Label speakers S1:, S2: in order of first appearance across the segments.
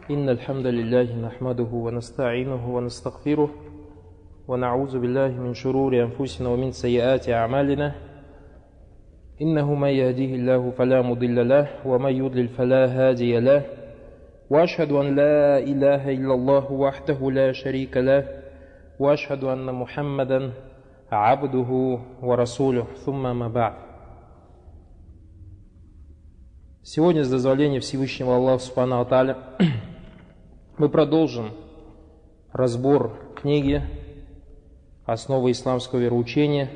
S1: إن الحمد لله نحمده ونستعينه ونستغفره ونعوذ بالله من شرور أنفسنا ومن سيئات أعمالنا إنه من يهديه الله فلا مضل له ومن يضلل فلا هادي له وأشهد أن لا إله إلا الله وحده لا شريك له وأشهد أن محمدا عبده ورسوله ثم ما بعد. Сегодня, с дозволения Всевышнего Аллаха Субхану ва Тааля, мы продолжим разбор книги «Основы исламского вероучения».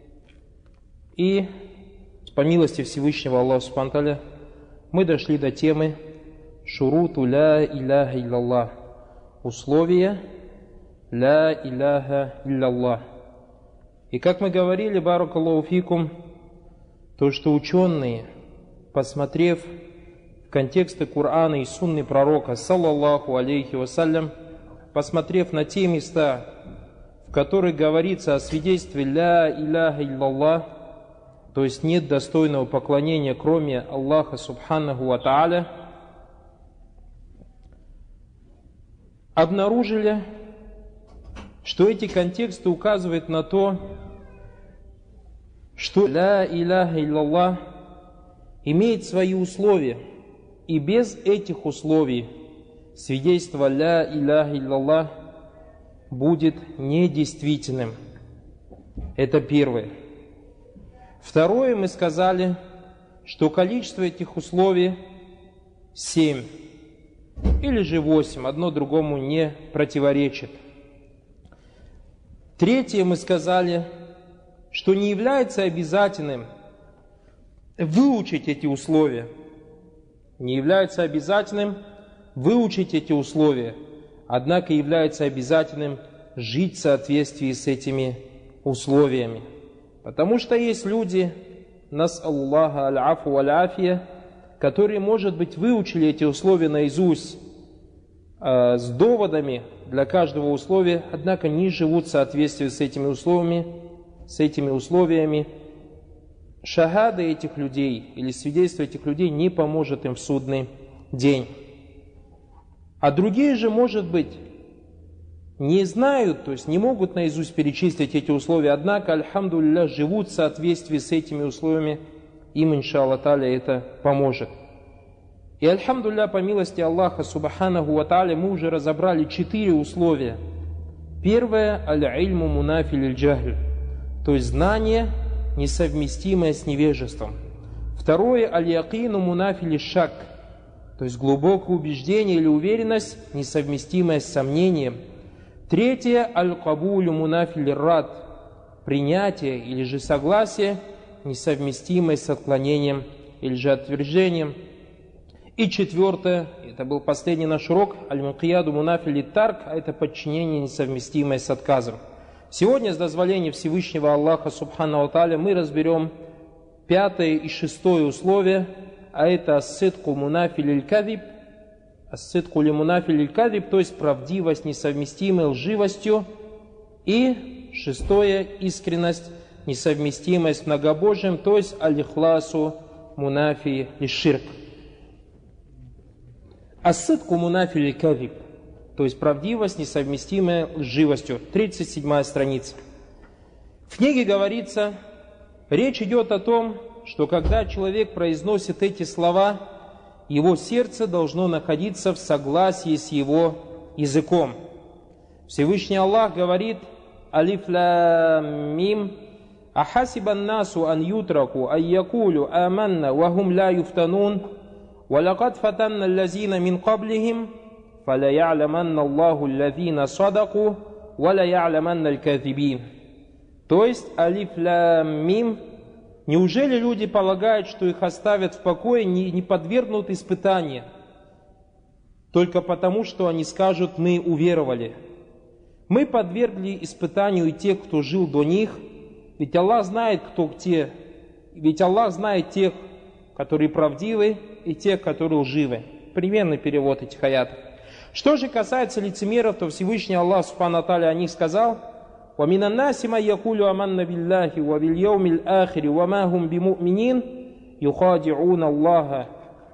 S1: И по милости Всевышнего Аллаха Субхану ва Тааля мы дошли до темы «Шуруту ля иляха илляллах», условия «Ля иляха илляллах». И как мы говорили, баракаллаху фикум, то, что ученые, посмотрев в контексты Корана и сунны пророка, саллаллаху алейхи вассалям, посмотрев на те места, в которых говорится о свидетельстве «Ля иляха илляллах», то есть нет достойного поклонения, кроме Аллаха субханаху ва тааля, обнаружили, что эти контексты указывают на то, что «Ля иляха илляллах» имеет свои условия, и без этих условий свидетельство «Ля иляха илляллах» будет недействительным. Это первое. Второе, мы сказали, что количество этих условий 7 или же 8, одно другому не противоречит. Третье, мы сказали, что не является обязательным выучить эти условия. Не является обязательным выучить эти условия, однако является обязательным жить в соответствии с этими условиями. Потому что есть люди, нас'аллаху аль-афу валь-афия, которые, может быть, выучили эти условия наизусть с доводами для каждого условия, однако не живут в соответствии с этими условиями. Шахада этих людей или свидетельство этих людей не поможет им в судный день. А другие же, может быть, не знают, то есть не могут наизусть перечислить эти условия, однако, альхамдулилля, живут в соответствии с этими условиями, им, иншаллах та'аля, это поможет. И, альхамдулилля, по милости Аллаха субханаху ва тааля, мы уже разобрали 4 условия. Первое, аль-ильму мунафи лиль-джахль, то есть знание, несовместимое с невежеством. Второе, аль-якину мунафи лиш-шак, то есть глубокое убеждение или уверенность, несовместимое с сомнением. Третье, аль-кабулю мунафи лир-рад, принятие или же согласие, несовместимое с отклонением или же отвержением. И четвертое, это был последний наш урок, аль-мукияду мунафи лит-тарк, а это подчинение, несовместимое с отказом. Сегодня, с дозволения Всевышнего Аллаха Субхану ва Тааля, мы разберем 5 и 6 условия, а это ас-сидку мунафи лиль-кадиб, ас-сидку ли мунафи лиль-кадиб, то есть правдивость, несовместимая лживостью, и 6 искренность, несовместимость с многобожием, то есть аль-ихласу мунафи лиш-ширк. Ас-сидку мунафи лиль-кадиб, то есть правдивость, несовместимая лживостью. 37 страница. В книге говорится, речь идет о том, что когда человек произносит эти слова, его сердце должно находиться в согласии с его языком. Всевышний Аллах говорит, алиф лам мим, ахасибан насу ан ютраку ан якулю аманна вахум ля юфтанун, валакад фатанна аллазина мин каблихим, فَلَا يَعْلَمَنَّ اللَّهُ الَّذِينَ صَدَقُوا وَلَا يَعْلَمَنَّ الْكَاذِبِينَ. То есть, алиф лам мим, неужели люди полагают, что их оставят в покое, не подвергнут испытанию, только потому, что они скажут, мы уверовали. Мы подвергли испытанию и тех, кто жил до них, ведь Аллах знает, Аллах знает тех, которые правдивы, и тех, которые лживы. Примерный перевод этих аятов. Что же касается лицемеров, то Всевышний Аллах Субхану ва Тааля о них сказал: وَمِنَ النَّاسِ مَنْ يَقُولُ آمَنَّا بِاللَّهِ وَبِالْيَوْمِ الْآخِرِ وَمَا هُمْ بِمُؤْمِنِينَ يُخَادِعُونَ اللَّهَ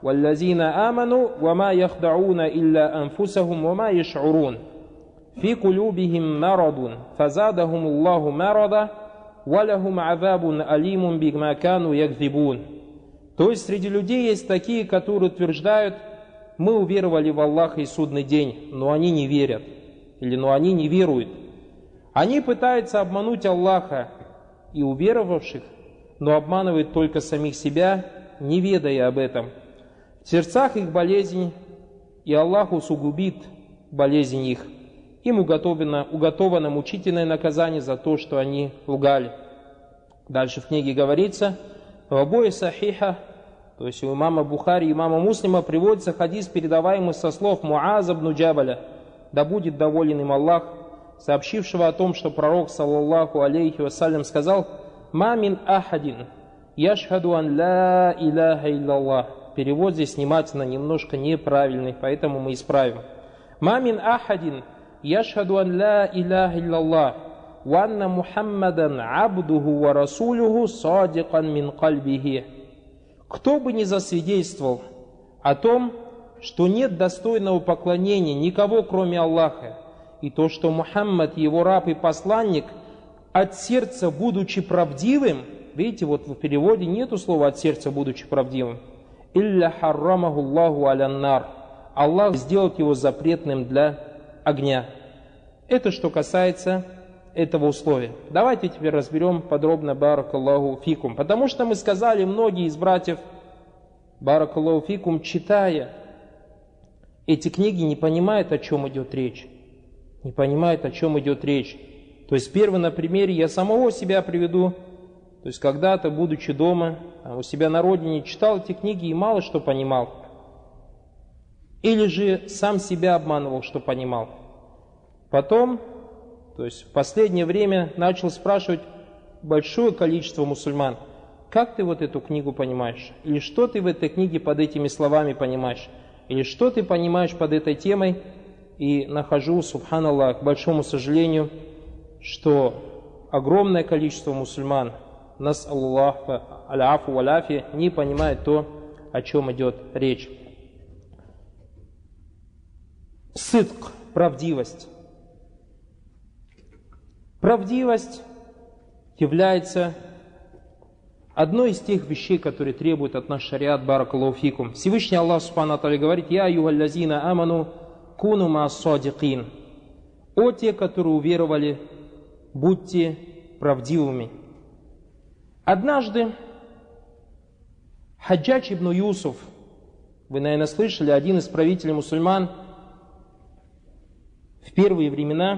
S1: валлазина аману, вама яхдауна илля анфусахум, вама яш'урун. Фи кулюбихим марадун, фазадахум Аллаху марада, валахум азабун алимун бигма кану ягзибун. То есть среди людей есть такие, которые утверждают: мы уверовали в Аллаха и судный день, но они не верят, или но они не веруют. Они пытаются обмануть Аллаха и уверовавших, но обманывают только самих себя, не ведая об этом. В сердцах их болезнь, и Аллах усугубит болезнь их. Им уготовано мучительное наказание за то, что они лгали. Дальше в книге говорится: в обои сахиха, то есть у имама Бухари и имама Муслима, приводится хадис, передаваемый со слов Муаза ибн Джабаля, да будет доволен им Аллах, сообщившего о том, что пророк, саллаллаху алейхи вассалям, сказал: «Ма мин ахадин, яшхаду ан ла иляха иллаллах». Перевод здесь внимательно немножко неправильный, поэтому мы исправим. «Ма мин ахадин, яшхаду ан ла иляха иллаллах, ва анна Мухаммадан абдуху ва расулюху садикан мин кальбихи». Кто бы ни засвидетельствовал о том, что нет достойного поклонения никого, кроме Аллаха, и то, что Мухаммад, его раб и посланник, от сердца будучи правдивым, видите, вот в переводе нету слова «от сердца будучи правдивым», «илля харрамаху Аллаху аляннар», Аллах сделает его запретным для огня. Это что касается этого условия. Давайте теперь разберем подробно баракаллаху фикум. Потому что мы сказали, многие из братьев, баракаллаху фикум, читая эти книги, не понимают, о чем идет речь. Не понимают, о чем идет речь. То есть, первый на примере я самого себя приведу. То есть, когда-то, будучи дома, у себя на родине, читал эти книги и мало что понимал. Или же сам себя обманывал, что понимал. Потом, то есть в последнее время, начал спрашивать большое количество мусульман: как ты вот эту книгу понимаешь? Или что ты в этой книге под этими словами понимаешь? Или что ты понимаешь под этой темой? И нахожу, субханаллах, к большому сожалению, что огромное количество мусульман, нас Аллах аляфу валяфи, не понимает то, о чем идет речь. Сыдк, правдивость. Правдивость является одной из тех вещей, которые требуют от нас шариат, баракаллаху фикум. Всевышний Аллах субхану тааля говорит: «Я аюхаллазина аману куну ма-ас-садикин». О те, которые уверовали, будьте правдивыми. Однажды Хаджадж ибн Юсуф, вы, наверное, слышали, один из правителей мусульман в первые времена,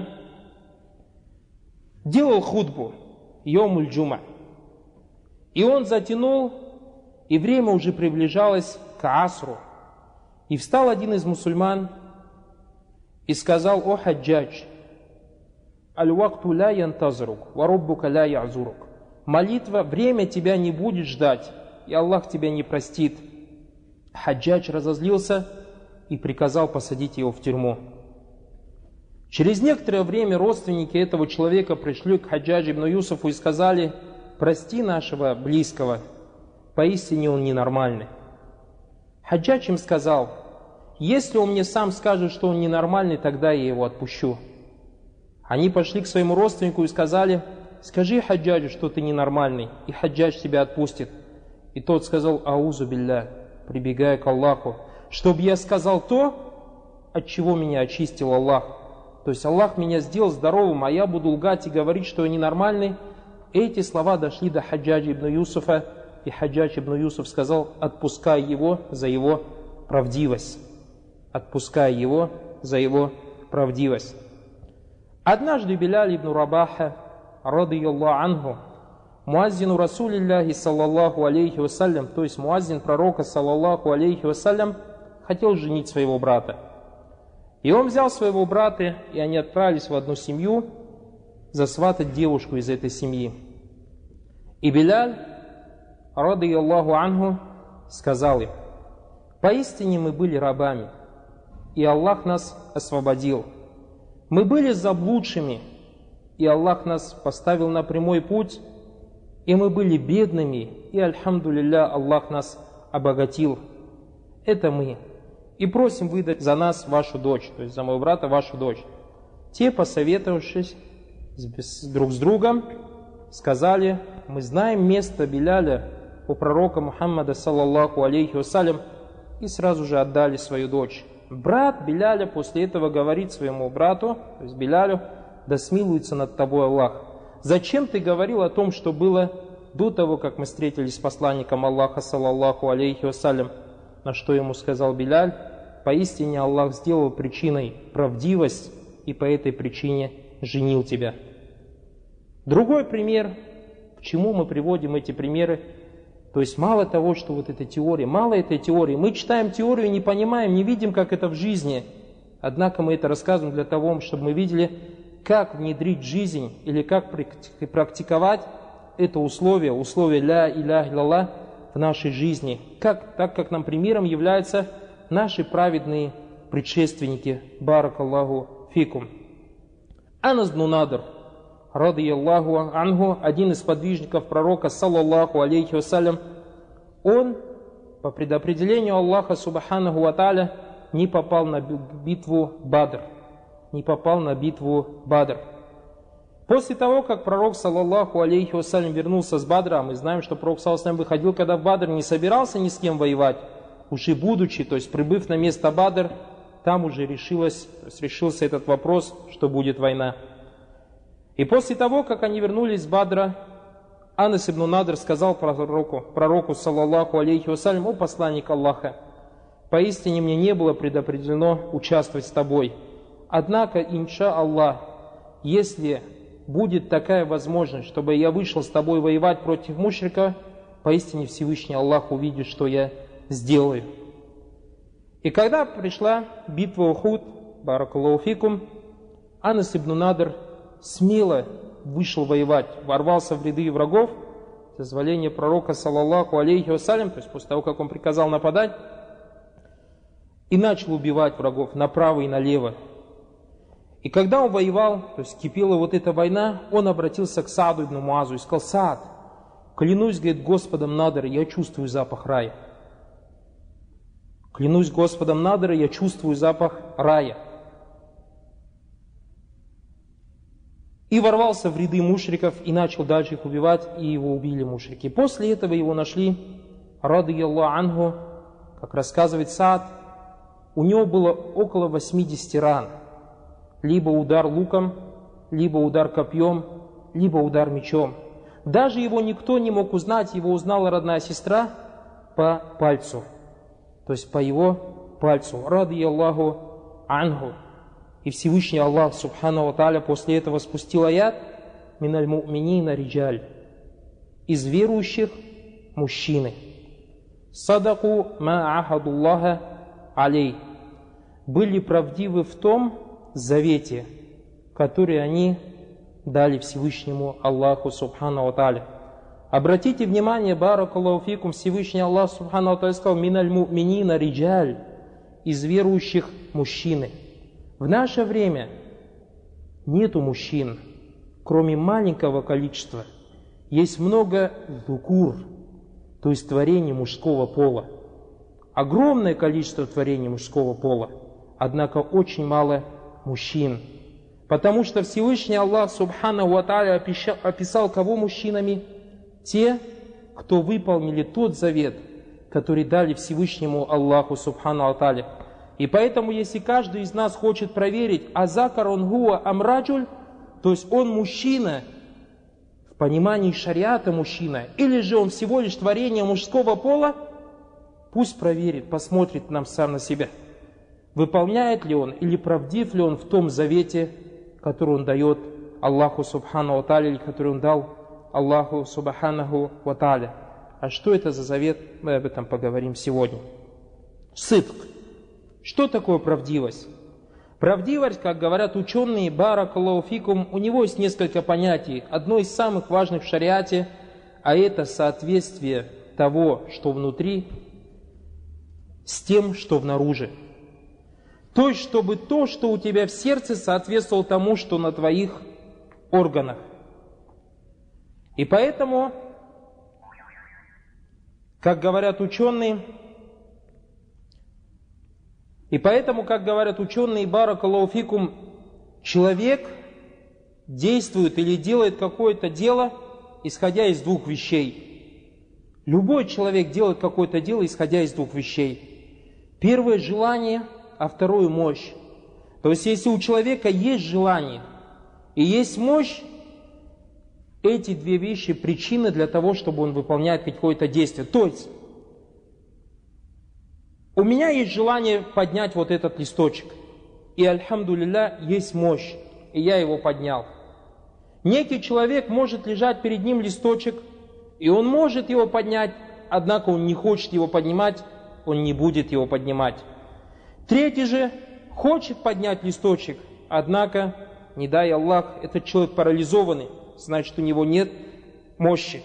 S1: делал хутбу йомуль джума. И он затянул, и время уже приближалось к асру. И встал один из мусульман и сказал: «О Хаджадж, аль-вакту ла янтазрук, ва руббука ла я'зурук». Молитва, время тебя не будет ждать, и Аллах тебя не простит. Хаджадж разозлился и приказал посадить его в тюрьму. Через некоторое время родственники этого человека пришли к Хаджаджу ибн Юсуфу и сказали: «Прости нашего близкого, поистине он ненормальный». Хаджадж им сказал: «Если он мне сам скажет, что он ненормальный, тогда я его отпущу». Они пошли к своему родственнику и сказали: «Скажи Хаджаджу, что ты ненормальный, и Хаджадж тебя отпустит». И тот сказал: «Аузу билля», прибегая к Аллаху, «чтобы я сказал то, от чего меня очистил Аллах». То есть Аллах меня сделал здоровым, а я буду лгать и говорить, что я ненормальный. Эти слова дошли до Хаджаджа ибн Юсуфа, и Хаджадж ибн Юсуф сказал: «Отпускай его за его правдивость». Отпускай его за его правдивость. Однажды Биляль ибн Рабаха, радийаллаху анху, муаззину Расулиллахи саллаллаху алейхи вассалям, то есть муаззин пророка саллаллаху алейхи вассалям, хотел женить своего брата. И он взял своего брата, и они отправились в одну семью засватать девушку из этой семьи. И Биляль, радийаллаху анху, сказал им: «Поистине мы были рабами, и Аллах нас освободил. Мы были заблудшими, и Аллах нас поставил на прямой путь, и мы были бедными, и, альхамдулилля, Аллах нас обогатил. это мы. И просим выдать за нас вашу дочь, то есть за моего брата вашу дочь. Те, посоветовавшись друг с другом, сказали: мы знаем место Биляля у пророка Мухаммада, саллаллаху алейхи вассалям, и сразу же отдали свою дочь. Брат Биляля после этого говорит своему брату, то есть Билялю: да смилуется над тобой Аллах. Зачем ты говорил о том, что было до того, как мы встретились с посланником Аллаха, саллаллаху алейхи вассалям? На что ему сказал Биляль: поистине Аллах сделал причиной правдивость, и по этой причине женил тебя. Другой пример, к чему мы приводим эти примеры, то есть мало того, что вот эта теория, мало этой теории, мы читаем теорию, не понимаем, не видим, как это в жизни, однако мы это рассказываем для того, чтобы мы видели, как внедрить в жизнь или как практиковать это условие ля иляха илlallah в нашей жизни, так как нам примером являются наши праведные предшественники. Баракаллаху фикум. Анас бн Надр, радияллаху анху, один из подвижников пророка, саллаллаху алейхи вассалям, он по предопределению Аллаха субханаху ва тааля не попал на битву Бадр. После того, как пророк, саллаллаху алейхи вассалям, вернулся с Бадра, мы знаем, что пророк, саллаллаху алейхи вассалям, выходил, когда в Бадр, не собирался ни с кем воевать, уже будучи, то есть прибыв на место Бадр, там уже решился этот вопрос, что будет война. И после того, как они вернулись с Бадра, Анас ибн Надр сказал пророку, саллаллаху алейхи вассалям: о посланник Аллаха, поистине мне не было предопределено участвовать с тобой. Однако, инша Аллах, если будет такая возможность, чтобы я вышел с тобой воевать против мушрика, поистине Всевышний Аллах увидит, что я сделаю. И когда пришла битва Ухуд, баракаллаху фикум, Анас ибн Надр смело вышел воевать, ворвался в ряды врагов, с дозволения пророка, саллаллаху алейхи вассалям, то есть после того, как он приказал нападать, и начал убивать врагов направо и налево. И когда он воевал, то есть кипела вот эта война, он обратился к Сааду ибн Муазу и сказал: Саад, клянусь, говорит, Господом Надра, я чувствую запах рая. Клянусь Господом Надра, я чувствую запах рая. И ворвался в ряды мушриков и начал дальше их убивать, и его убили мушрики. После этого его нашли, радияллаху анху, как рассказывает Саад, у него было около 80 ран. Либо удар луком, либо удар копьем, либо удар мечом. Даже его никто не мог узнать, его узнала родная сестра по пальцу. То есть по его пальцу. Радияллаху анху. И Всевышний Аллах субхану ва тааля после этого спустил аят: миналь му'минина риджаль. Из верующих мужчины. Садаку ма ахадуллаха алей. Были правдивы в том завете, который они дали Всевышнему Аллаху субхану ва тааля. Обратите внимание, баракаллаху фикум, Всевышний Аллах субхану ва тааля сказал: миналь му'минина риджаль. Из верующих мужчины. В наше время нету мужчин, кроме маленького количества. Есть много зукур, то есть творений мужского пола. Огромное количество творений мужского пола, однако очень мало мужчин. Потому что Всевышний Аллах субханаху ва тааля описал кого мужчинами? Те, кто выполнили тот завет, который дали Всевышнему Аллаху субханаху ва тааля. И поэтому, если каждый из нас хочет проверить, азакар он гуа амраджуль, то есть он мужчина, в понимании шариата мужчина, или же он всего лишь творение мужского пола, пусть проверит, посмотрит нам сам на себя. Выполняет ли он или правдив ли он в том завете, который он дает Аллаху субхану ва тааля, или который он дал Аллаху субханаху ва тааля. А что это за завет, мы об этом поговорим сегодня. Сидк. Что такое правдивость? Правдивость, как говорят ученые, баракаллаху фикум, у него есть несколько понятий. Одно из самых важных в шариате, а это соответствие того, что внутри, с тем, что внаружи. То есть, чтобы то, что у тебя в сердце, соответствовало тому, что на твоих органах. И поэтому, как говорят ученые, И поэтому, как говорят ученые, баракаллаху фикум, человек действует или делает какое-то дело, исходя из двух вещей. Любой человек делает какое-то дело, исходя из двух вещей. Первое – желание, а второе – мощь. То есть, если у человека есть желание и есть мощь, эти две вещи – причины для того, чтобы он выполняет какое-то действие. То есть, у меня есть желание поднять вот этот листочек. И, альхамдулилля, есть мощь. И я его поднял. Некий человек может лежать перед ним листочек, и он может его поднять, однако он не хочет его поднимать, он не будет его поднимать. Третий же хочет поднять листочек, однако, не дай Аллах, этот человек парализованный, значит, у него нет мощи.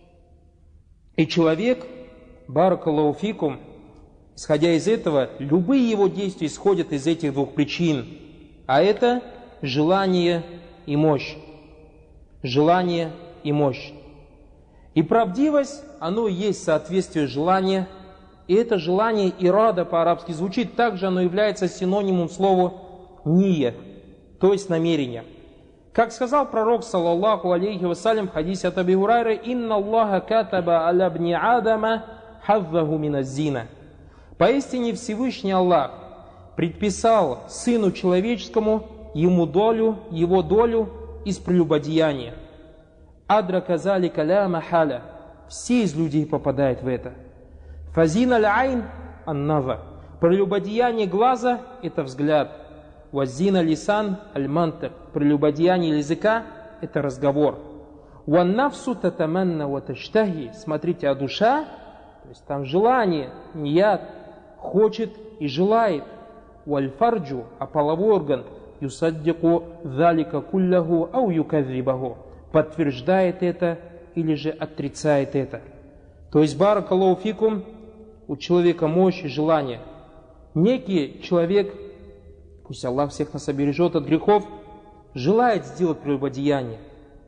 S1: И человек, баракаллаху фикум, исходя из этого, любые его действия исходят из этих двух причин. А это желание и мощь. Желание и мощь. И правдивость, оно и есть соответствие желания. И это желание ирада по-арабски звучит, также оно является синонимом слова ния, то есть намерение. Как сказал пророк, саллаллаху алейхи вассалям, в хадисе от Аби Хурайры: «Инна Аллаха катаба аля бни Адама хаззаху миназ-зина». Поистине Всевышний Аллах предписал сыну человеческому ему долю, его долю из прелюбодеяния. Адрака залика ля махаля. Все из людей попадают в это. Фазин аль-айн ан-назар. Прелюбодеяние глаза – это взгляд. Вазина лисан аль-мантак. Прелюбодеяние языка – это разговор. Ван-нафсу татаманна ва таштахи. Смотрите, а душа, то есть там желание, ният, хочет и желает. Валь-фарджу, а половой орган, юсаддику залика куллаху ау юказрибаху. Подтверждает это или же отрицает это. То есть, баракаллаху фикум, у человека мощь и желание. Некий человек, пусть Аллах всех нас обережет от грехов, желает сделать прелюбодеяние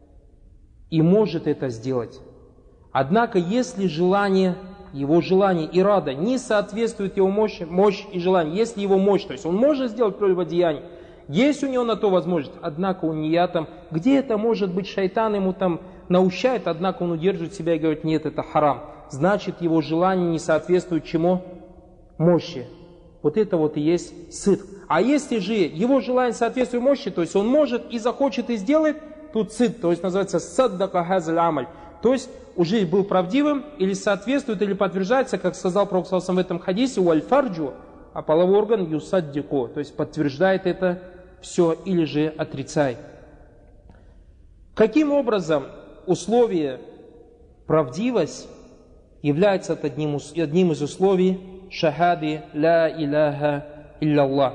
S1: и может это сделать. Однако, если желание, его желание ирада не соответствует его мощь и желание, если его мощь, то есть он может сделать прелюбодеяние, есть у него на то возможность, однако у ниятам, где это может быть, шайтан ему там наущает, однако он удерживает себя и говорит: нет, это харам. Значит, его желание не соответствует чему? Мощи. Вот это вот и есть сидк. А если же его желание соответствует мощи, то есть он может и захочет и сделает, тут сидк, то есть называется саддака хазаль амаль. То есть уже был правдивым, или соответствует, или подтверждается, как сказал Пророк в этом хадисе, уаль-фарджу, а половой орган юсаддику, то есть подтверждает это все или же отрицает. Каким образом условие правдивость является одним из условий шахады ля иляха илляллах?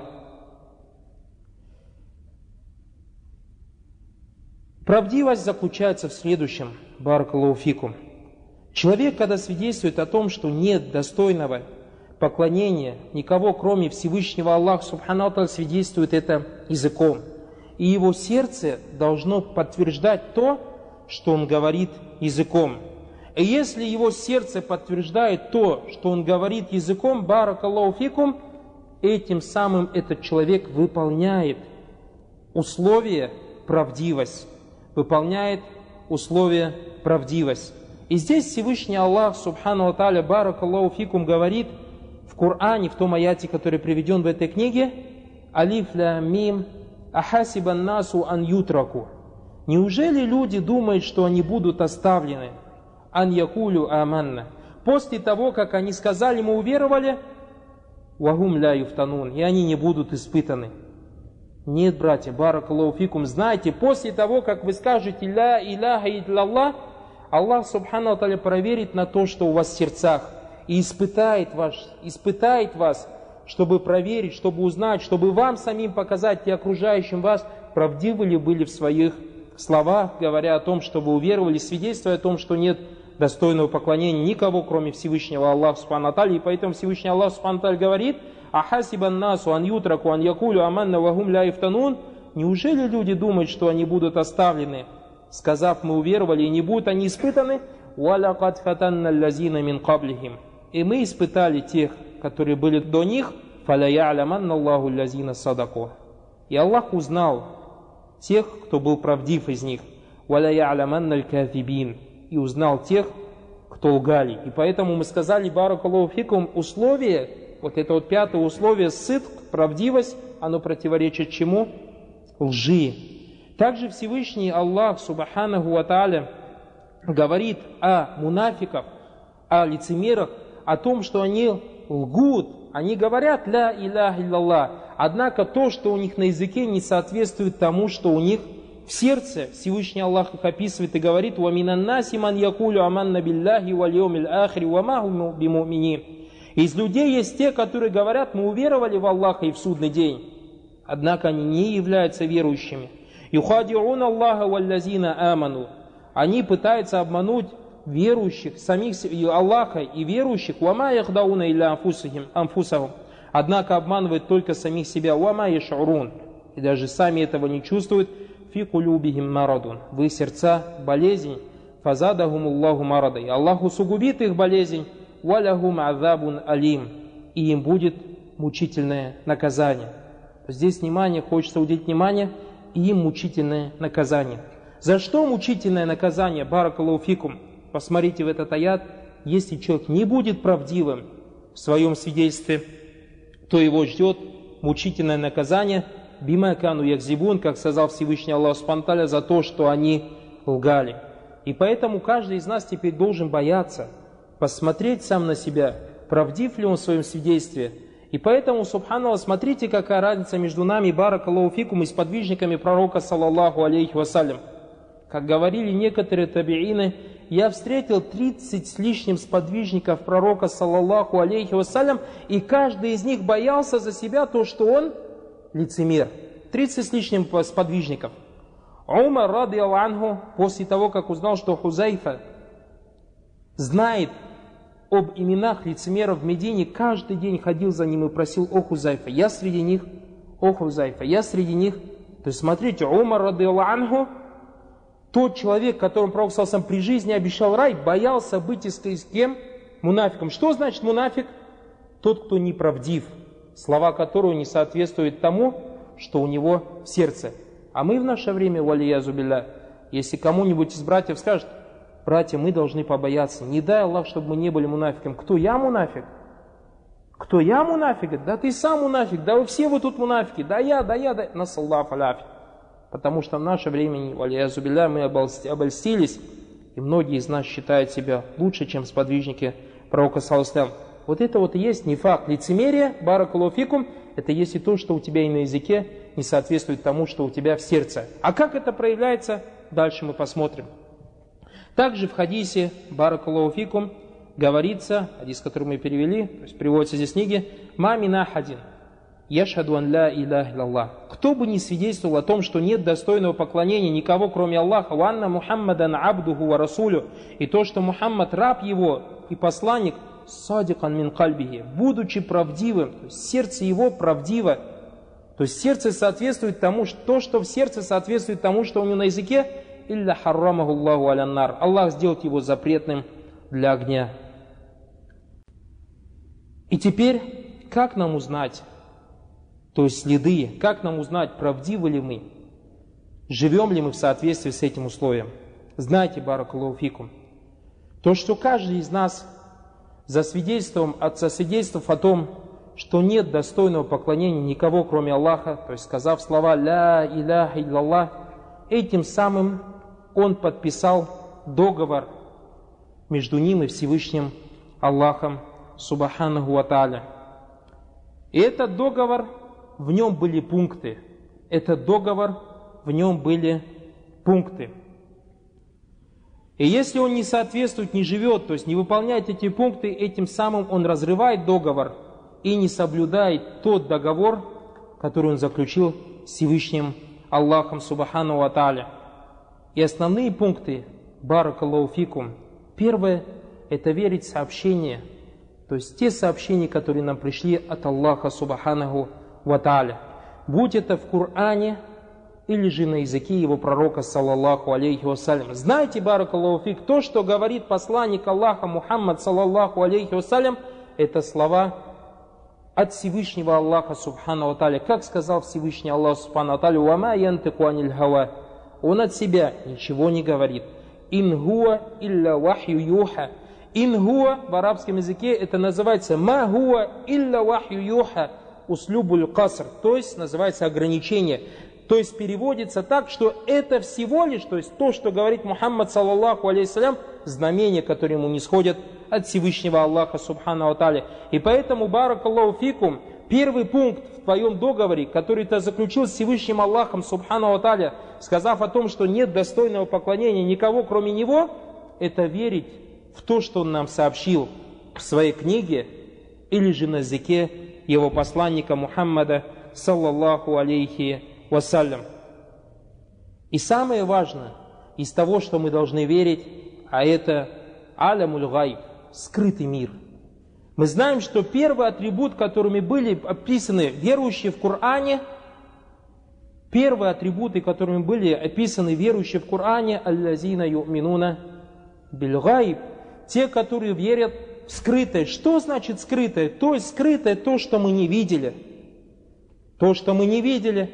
S1: Правдивость заключается в следующем, баракаллаху фикум. Человек, когда свидетельствует о том, что нет достойного поклонения никого, кроме Всевышнего Аллаха субхану тааля, свидетельствует это языком. И его сердце должно подтверждать то, что он говорит языком. И если его сердце подтверждает то, что он говорит языком, баракаллаху фикум, этим самым этот человек выполняет условия правдивость. Выполняет условия правдивость. И здесь Всевышний Аллах субхану тааля, баракаллаху фикум, говорит в Коране, в том аяте, который приведен в этой книге: алиф ля мим ахасибан насу ан ютраку. Неужели люди думают, что они будут оставлены? Ан якулю аманна. После того, как они сказали, мы уверовали, вагум ля юфтанун, и они не будут испытаны. Нет, братья, баракаллаху фикум, знайте, после того, как вы скажете ля иляха илляллах, Аллах субхану тааля проверит на то, что у вас в сердцах, и испытает вас, чтобы проверить, чтобы узнать, чтобы вам самим показать и окружающим вас, правдивы ли были в своих словах, говоря о том, что вы уверовали, свидетельствуя о том, что нет достойного поклонения никого, кроме Всевышнего Аллаха субхану тааля. И поэтому Всевышний Аллах субхану тааля говорит: ахасибан насу ан ютраку ан якулю аманна вагум ля юфтанун. Неужели люди думают, что они будут оставлены, сказав, мы уверовали, и не будут они испытаны? Валакад фатанна лазина мин каблихим. И мы испытали тех, которые были до них, «Фаля я'ляманна Аллаху лязина садаку». И Аллах узнал тех, кто был правдив из них. «Валя я'ляманна аль-кафибин». И узнал тех, кто лгали. И поэтому мы сказали, баракаллаху фикум, условие, вот это вот пятое условие, сидк, правдивость, оно противоречит чему? Лжи. Также Всевышний Аллах, субханаху ва тааля, говорит о мунафиках, о лицемерах, о том, что они лгут, они говорят «ля иляха илляллах», однако то, что у них на языке, не соответствует тому, что у них в сердце. Всевышний Аллах их описывает и говорит: «Ва минан наси ман якулю аманна биллахи валь йомил ахри ва ма хум биму'минин». Из людей есть те, которые говорят: мы уверовали в Аллаха и в судный день, однако они не являются верующими. «Юхади'ун Аллаха валлазина аману». Они пытаются обмануть верующих, самих Аллаха и верующих. «Ва ма яхдауна илля анфусахум». Однако обманывают только самих себя. «Ва ма яш'урун». И даже сами этого не чувствуют. «Фи кулюбихим марадун». В их сердца болезнь. «Фазадахум Аллаху марада». И Аллах усугубит их болезнь. «Ва лахум азабун алим». И им будет мучительное наказание. Здесь внимание, хочется уделить внимание, и им мучительное наказание. За что мучительное наказание? Баракаллаху фикум. Посмотрите в этот аят. Если человек не будет правдивым в своем свидетельстве, то его ждет мучительное наказание. Бима кану якзибун, как сказал Всевышний Аллах субхану ва тааля, за то, что они лгали. И поэтому каждый из нас теперь должен бояться, посмотреть сам на себя, правдив ли он в своем свидетельстве. И поэтому, субханаллах, смотрите, какая разница между нами, баракаллаху фикум, и сподвижниками пророка, саллаллаху алейхи вассалям. Как говорили некоторые табиины, я встретил 30 с лишним сподвижников пророка, саллаллаху алейхи вассалям, и каждый из них боялся за себя то, что он лицемер. 30 с лишним сподвижников. Умар, радиаллаху анху, после того, как узнал, что Хузайфа знает об именах лицемеров в Медине, каждый день ходил за ним и просил: «О Хузайфа, я среди них, о Хузайфа, я среди них». То есть смотрите, Умар, радиаллаху анху, тот человек, которому пророк саллаллаху алейхи ва саллям при жизни обещал рай, боялся быть с кем? Мунафиком. Что значит мунафик? Тот, кто неправдив, слова которого не соответствуют тому, что у него в сердце. А мы в наше время, валиязу билля, если кому-нибудь из братьев скажет: братья, мы должны побояться, не дай Аллах, чтобы мы не были мунафиком. Кто я мунафик? Кто я мунафик? Да ты сам мунафик, да вы все вы тут мунафики, да я. Насаллаху аляфи. Потому что в наше время, валиязу билля, мы обольстились, и многие из нас считают себя лучше, чем сподвижники пророка саллаллаху алейхи ва саллям. Вот это вот и есть нифак, лицемерие, баракаллаху фикум, это есть и то, что у тебя и на языке не соответствует тому, что у тебя в сердце. А как это проявляется, дальше мы посмотрим. Также в хадисе, баракаллаху фикум, говорится, хадис, который мы перевели, то есть приводится здесь в книге: «Ма мин ахадин яшхаду ан ла иляха илляллах». Кто бы ни свидетельствовал о том, что нет достойного поклонения никого, кроме Аллаха, «Ва анна Мухаммадан абдуху ва расулю», и то, что Мухаммад раб его и посланник, «садикан мин кальбихи», будучи правдивым, то есть сердце его правдиво, то есть сердце соответствует тому, что в сердце соответствует тому, что у него на языке, «илля харрамаху Аллаху аля нар», Аллах сделает его запретным для огня. И теперь, как нам узнать, то есть следы, как нам узнать, правдивы ли мы, живем ли мы в соответствии с этим условием? Знайте, баракаллаху фикум, то, что каждый из нас засвидетельствовав о том, что нет достойного поклонения никого, кроме Аллаха, то есть сказав слова «ля иляха илляллах», этим самым он подписал договор между ним и Всевышним Аллахом субханаху ва тааля. И этот договор, в нем были пункты. Этот договор, в нем были пункты. И если он не соответствует, не живет, то есть не выполняет эти пункты, этим самым он разрывает договор и не соблюдает тот договор, который он заключил с Всевышним Аллахом субхану ва тааля. И основные пункты, баракаллаху фикум, первое, это верить в сообщения, то есть те сообщения, которые нам пришли от Аллаха субханаху ва тааля, будь это в Коране или же на языке его пророка, саллаллаху алейхи вассалям. Знаете, баракаллаху фик, то, что говорит посланник Аллаха Мухаммад, саллаллаху алейхи вассалям, это слова от Всевышнего Аллаха Субхану Ва Тааля. Как сказал Всевышний Аллах Субхану Ва Тааля: «Ва ма янтику аниль хава». Он от себя ничего не говорит. «Ин хуа илля вахью юха». «Ин хуа» в арабском языке это называется «ма хуа илля вахью юха». «Услюбуль каср», то есть называется ограничение. То есть переводится так, что это всего лишь, то есть то, что говорит Мухаммад саллаллаху алейхиссалям, знамения, которые ему нисходят от Всевышнего Аллаха Субхану Ва Тааля. И поэтому, баракаллаху фикум, первый пункт в твоем договоре, который ты заключил с Всевышним Аллахом Субхану Ва Тааля, сказав о том, что нет достойного поклонения никого, кроме Него, это верить в то, что Он нам сообщил в своей книге, или же на языке Его посланника Мухаммада саллаллаху алейхи вассалям. И самое важное из того, что мы должны верить, а это алямуль гайб, скрытый мир. Мы знаем, что первый атрибут, которыми были описаны верующие в Коране, первые атрибуты, которыми были описаны верующие в Коране, аллазина ю'минуна биль гайб, те, которые верят в скрытое. Что значит скрытое? То есть скрытое то, что мы не видели. То, что мы не видели.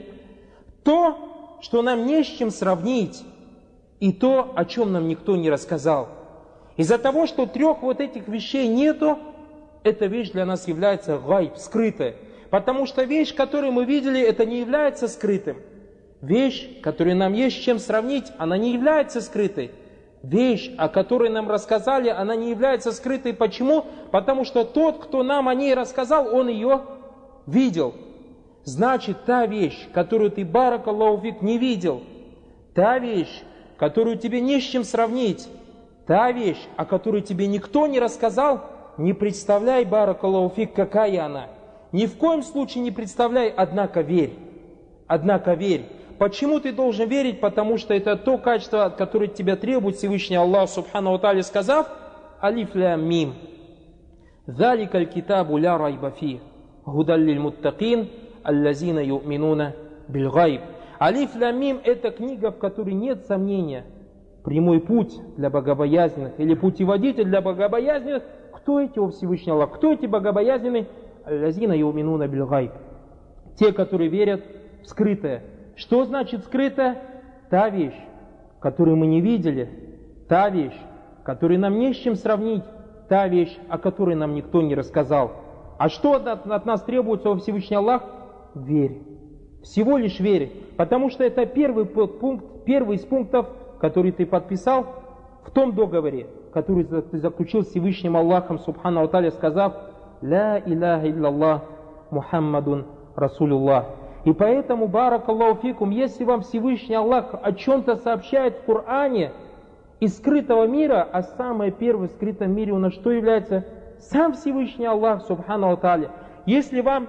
S1: То, что нам не с чем сравнить. И то, о чем нам никто не рассказал. Из-за того, что трех вот этих вещей нету, эта вещь для нас является гайб, скрытая. Потому что вещь, которую мы видели, это не является скрытым. Вещь, которую нам есть с чем сравнить, она не является скрытой. Вещь, о которой нам рассказали, она не является скрытой. Почему? Потому что тот, кто нам о ней рассказал, он ее видел. Значит, та вещь, которую ты, баракаллаху фик, не видел, та вещь, которую тебе не с чем сравнить, та вещь, о которой тебе никто не рассказал, не представляй, баракаллаху фик, какая она. Ни в коем случае не представляй, однако верь. Однако верь. Почему ты должен верить? Потому что это то качество, которое от тебя требует Всевышний Аллах Субхану Ва Тааля, сказав: алиф лям мим. Заликаль китабу ля райба фи. Гудан лиль муттакин. Аллазина ю'минуна биль гайб. Алиф лям мим — это книга, в которой нет сомнения. Прямой путь для богобоязненных или путеводитель для богобоязненных. Кто эти, о Всевышний Аллах? Кто эти богобоязненные? Аллазина ю'минуна биль гайб. Те, которые верят в скрытое. Что значит скрытое? Та вещь, которую мы не видели, та вещь, которую нам не с чем сравнить, та вещь, о которой нам никто не рассказал. А что от нас требуется, о Всевышний Аллах? Верь. Всего лишь верь. Потому что это первый пункт, первый из пунктов, который ты подписал в том договоре, который ты заключил с Всевышним Аллахом Субхану Ва Тааля, сказав: «Ля илляха илляллах Мухаммадун Расулуллах». И поэтому, баракаллаху фикум, если вам Всевышний Аллах о чем-то сообщает в Коране из скрытого мира, а самое первое в скрытом мире у нас что является? Сам Всевышний Аллах Субхану Ва Тааля. Если вам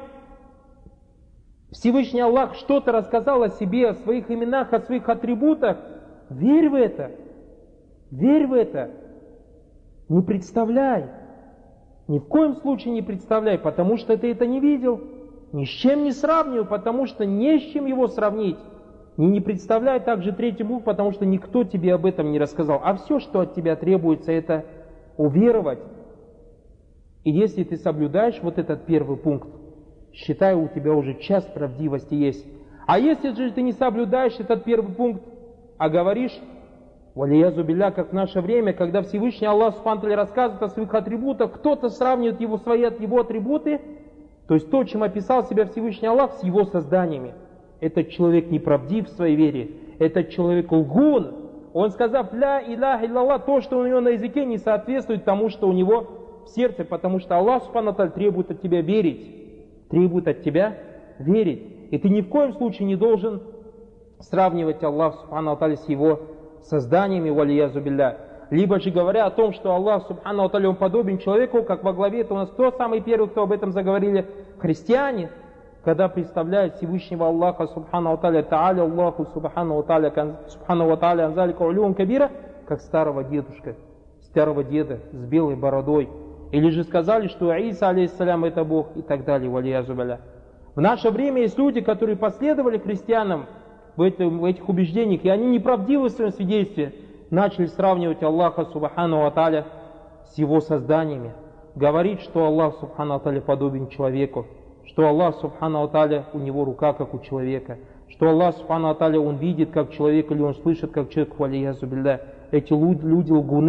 S1: Всевышний Аллах что-то рассказал о себе, о своих именах, о своих атрибутах, верь в это. Верь в это. Не представляй. Ни в коем случае не представляй, потому что ты это не видел. Ни с чем не сравнивай, потому что не с чем его сравнить. И не представляй также третий пункт, потому что никто тебе об этом не рассказал. А все, что от тебя требуется, это уверовать. И если ты соблюдаешь вот этот первый пункт, считай, у тебя уже часть правдивости есть. А если же ты не соблюдаешь этот первый пункт, а говоришь, валиязу билля, как в наше время, когда Всевышний Аллах Субхану Ва Тааля рассказывает о своих атрибутах, кто-то сравнивает его атрибуты, то есть то, чем описал себя Всевышний Аллах, с его созданиями. Этот человек неправдив в своей вере, этот человек лгун. Он, сказав ля илляха илляллах, то, что у него на языке, не соответствует тому, что у него в сердце, потому что Аллах Субхану Ва Тааля требует от тебя верить. Требует от тебя верить. И ты ни в коем случае не должен сравнивать Аллах Субхану Ва Тааля с его созданиями, валиязу билля. Либо же говоря о том, что Аллах Субхану Ва Тааля, он подобен человеку, как во главе, это у нас кто самый первый, кто об этом заговорили? Христиане, когда представляют Всевышнего Аллаха Субхану Ва Тааля, Тааля Аллаху Субхану Ва Тааля, анзалика улюн кабира, как старого деда с белой бородой. Или же сказали, что Иса, алейхиссалям, это Бог, и так далее, валиязу билля. В наше время есть люди, которые последовали христианам в этих убеждениях, и они неправдивы в своем свидетельстве, начали сравнивать Аллаха Субхану Ва Тааля с его созданиями. Говорить, что Аллах Субхану Ва Тааля подобен человеку. что Аллах Субхану Тааля, у него рука, как у человека, что Аллах Субхану Тааля, он видит, как человек, или он слышит, как человек, валиясу билля. Эти люди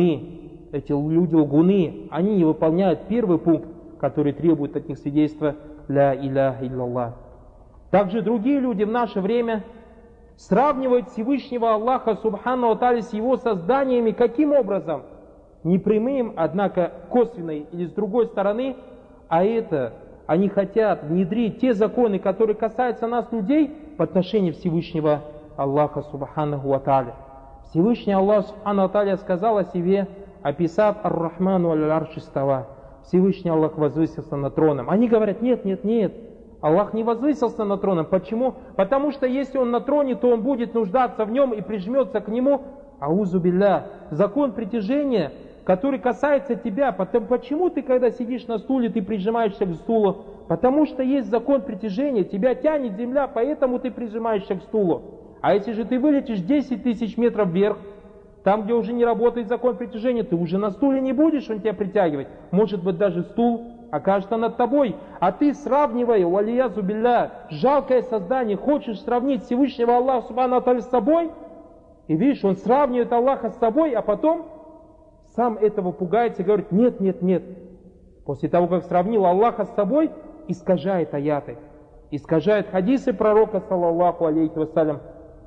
S1: лгуны, они не выполняют первый пункт, который требует от них свидетельства «Ля иляха илляллах». Также другие люди в наше время сравнивают Всевышнего Аллаха Субхану Тааля с его созданиями. Каким образом? Не прямым, однако косвенной или с другой стороны, а это они хотят внедрить те законы, которые касаются нас, людей, в отношении Всевышнего Аллаха Субханаху Тааля. Всевышний Аллах Субхану Тааля сказал о себе, описав Ар-Рахману аль-Арши става. Всевышний Аллах возвысился над троном. Они говорят, нет, Аллах не возвысился над троном. Почему? Потому что если Он на троне, то Он будет нуждаться в Нем и прижмется к Нему. Аузу билля. Закон притяжения, который касается тебя. Почему ты, когда сидишь на стуле, ты прижимаешься к стулу? Потому что есть закон притяжения, тебя тянет земля, поэтому ты прижимаешься к стулу. А если же ты вылетишь 10 тысяч метров вверх, там, где уже не работает закон притяжения, ты уже на стуле не будешь, он тебя притягивать. Может быть, даже стул окажется над тобой. А ты, сравнивая, валиязу билля, жалкое создание, хочешь сравнить Всевышнего Аллаха Субхану Тааля с собой? И видишь, он сравнивает Аллаха с собой, а потом сам этого пугается и говорит, нет. После того, как сравнил Аллаха с собой, искажает аяты, искажает хадисы пророка, саллаллаху алейхи вассалям.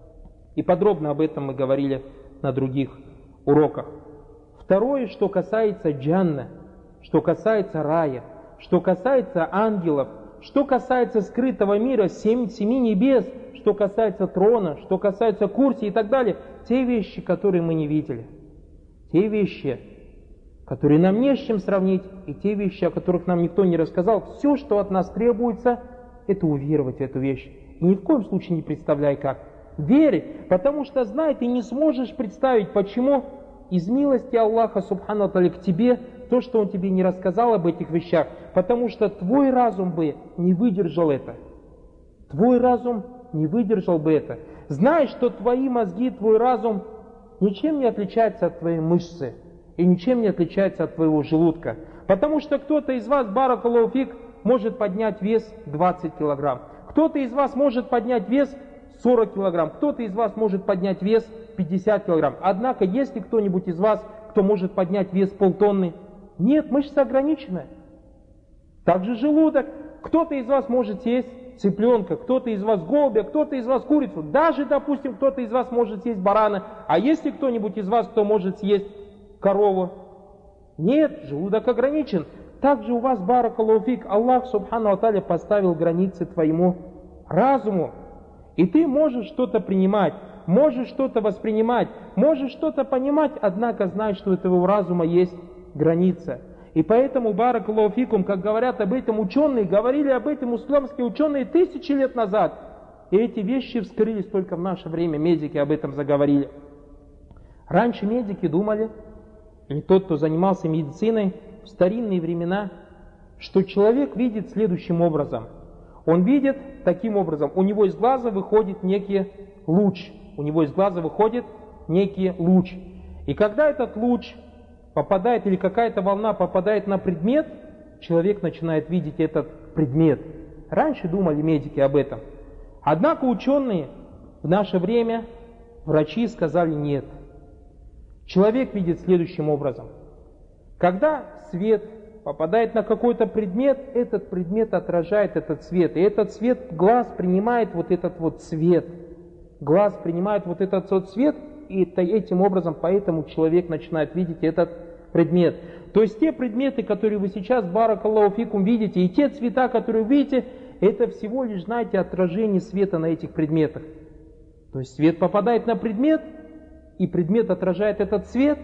S1: И подробно об этом мы говорили на других уроках. Второе, что касается джанна, что касается рая, что касается ангелов, что касается скрытого мира, семи небес, что касается трона, что касается курси и так далее, те вещи, которые мы не видели, те вещи, которые нам не с чем сравнить, и те вещи, о которых нам никто не рассказал, все, что от нас требуется, это уверовать в эту вещь. И ни в коем случае не представляй как. Верь, потому что знай, ты не сможешь представить, почему из милости Аллаха Субхану Тааля к тебе то, что Он тебе не рассказал об этих вещах, потому что твой разум бы не выдержал это. Твой разум не выдержал бы это. Знай, что твои мозги, твой разум ничем не отличается от твоей мышцы и ничем не отличается от твоего желудка. Потому что кто-то из вас, баракаллаху фик, может поднять вес 20 килограмм. Кто-то из вас может поднять вес 40 килограмм. Кто-то из вас может поднять вес 50 килограмм. Однако, есть ли кто-нибудь из вас, кто может поднять вес полтонны? Нет, мышца ограниченная. Также желудок. Кто-то из вас может съесть цыпленка, кто-то из вас голубя, кто-то из вас курицу. Даже, допустим, кто-то из вас может съесть барана. А есть ли кто-нибудь из вас, кто может съесть корову? Нет, желудок ограничен. Также у вас, баракаллаху фик, Аллах Субхану Тааля поставил границы твоему разуму. И ты можешь что-то принимать, можешь что-то воспринимать, можешь что-то понимать, однако знай, что у этого разума есть граница. И поэтому, баракаллаху фикум, как говорят об этом ученые, говорили об этом исламские ученые 1000 лет назад. И эти вещи вскрылись только в наше время, медики об этом заговорили. Раньше медики думали, и тот, кто занимался медициной в старинные времена, что человек видит следующим образом. Он видит таким образом, у него из глаза выходит некий луч. У него из глаза выходит некий луч. И когда этот луч попадает, или какая-то волна попадает на предмет, человек начинает видеть этот предмет. Раньше думали медики об этом. Однако ученые в наше время, врачи сказали нет. Человек видит следующим образом. Когда свет попадает на какой-то предмет, этот предмет отражает этот свет. И этот свет, глаз принимает вот этот вот цвет. Глаз принимает вот этот вот цвет, и этим образом, поэтому человек начинает видеть этот предмет. То есть те предметы, которые вы сейчас, баракаллаху фикум, видите, и те цвета, которые вы видите, это всего лишь, знаете, отражение света на этих предметах. То есть свет попадает на предмет, и предмет отражает этот цвет.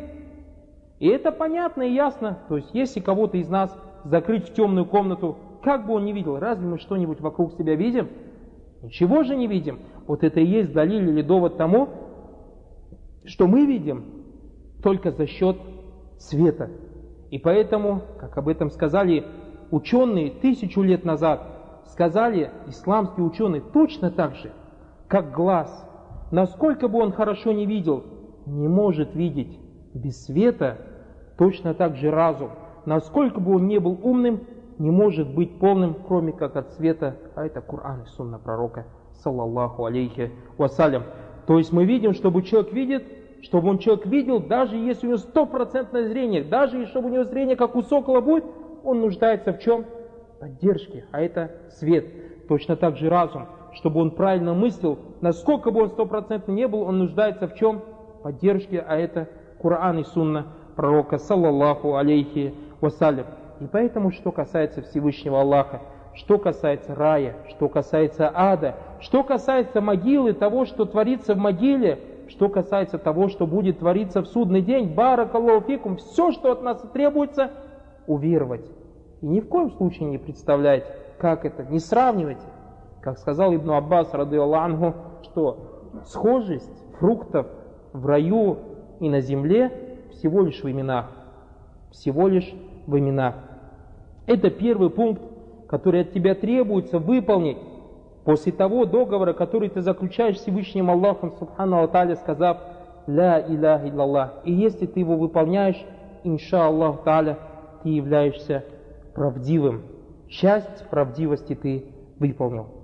S1: И это понятно и ясно. То есть если кого-то из нас закрыть в темную комнату, как бы он ни видел, разве мы что-нибудь вокруг себя видим? Ничего же не видим. Вот это и есть далиль или довод тому, что мы видим только за счет света. И поэтому, как об этом сказали ученые 1000 лет назад, сказали исламские ученые точно так же, как глаз, насколько бы он хорошо не видел, не может видеть без света, точно так же разум, насколько бы он не был умным, не может быть полным, кроме как от света, а это Коран и сунна пророка, саллаллаху алейхи вассалям. То есть мы видим, чтобы человек видел, даже если у него 100% зрение, даже если у него зрение как у сокола будет, он нуждается в чем? Поддержке, а это свет. Точно так же разум, чтобы он правильно мыслил, насколько бы он 100% не был, он нуждается в чем? Поддержке, а это Коран и сунна пророка, саллаллаху алейхи вассалям. И поэтому, что касается Всевышнего Аллаха, что касается рая, что касается ада, что касается могилы, того, что творится в могиле, что касается того, что будет твориться в судный день, баракаллаху фикум, все, что от нас требуется, уверовать. И ни в коем случае не представлять, как это, не сравнивайте. Как сказал Ибн Аббас, радийаллаху анху, что схожесть фруктов в раю и на земле всего лишь в именах. Всего лишь в именах. Это первый пункт, который от тебя требуется выполнить после того договора, который ты заключаешь с Всевышним Аллахом, субхану ва тааля, сказав «Ля иляха илляллах». И если ты его выполняешь, инша Аллах тааля, ты являешься правдивым. Часть правдивости ты выполнил.